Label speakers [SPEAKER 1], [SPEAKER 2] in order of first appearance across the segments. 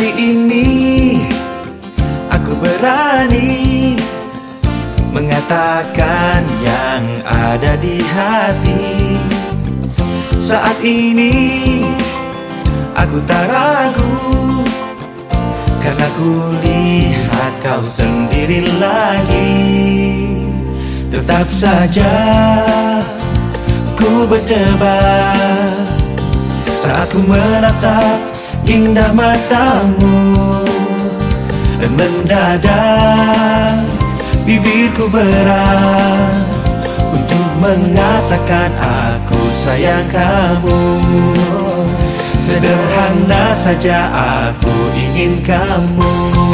[SPEAKER 1] Kali ini aku berani mengatakan yang ada di hati. Saat ini aku tak ragu, karena ku lihat kau sendiri lagi. Tetap saja ku berdebar saat ku menatap indah matamu, dan mendadak bibirku berat untuk mengatakan aku sayang kamu. Sederhana saja aku ingin kamu.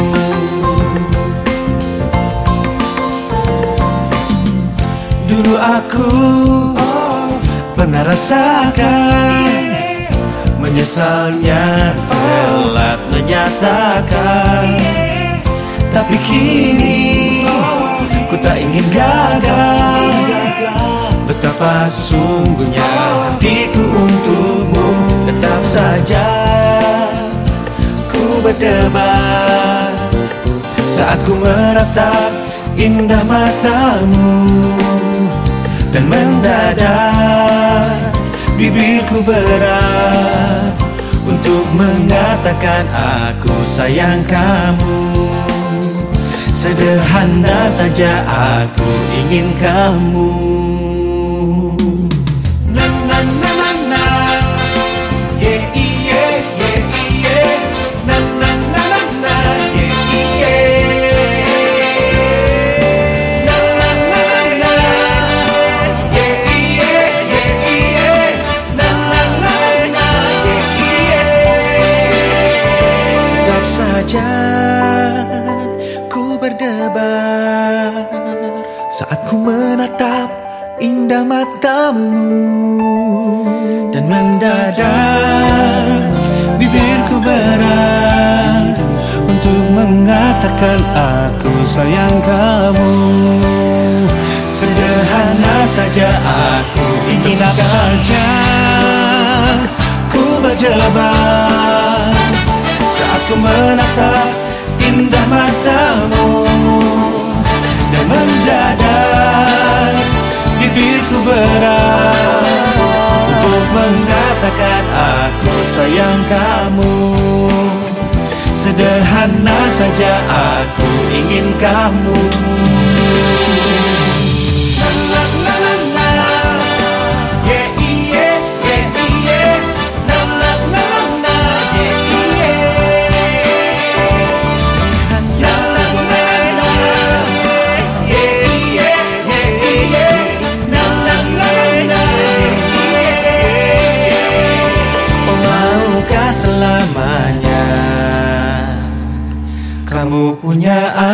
[SPEAKER 1] Dulu aku pernah rasakan, menyesalnya telat menyatakan. Tapi kini ku tak ingin gagal. Betapa sungguhnya hatiku untukmu. Tetap saja ku berdebar saat ku menatap indah matamu, dan mendadak bibirku berat untuk mengatakan aku sayang kamu. Sederhana saja aku ingin kamu. Na na na na na, yeah yeah yeah yeah. Na na na na na, yeah yeah. Na na na na na, yeah yeah yeah yeah. Na na na na, yeah yeah. Tetap saja ku berdebar saat ku menatap indah matamu, dan mendadak bibirku berat untuk mengatakan aku sayang kamu. Sederhana saja aku ingin saja ku berdebar saat ku menatap indah matamu, dan mendadak bibirku berat untuk mengatakan aku sayang kamu. Sederhana saja aku ingin kamu. Selamanya kamu punya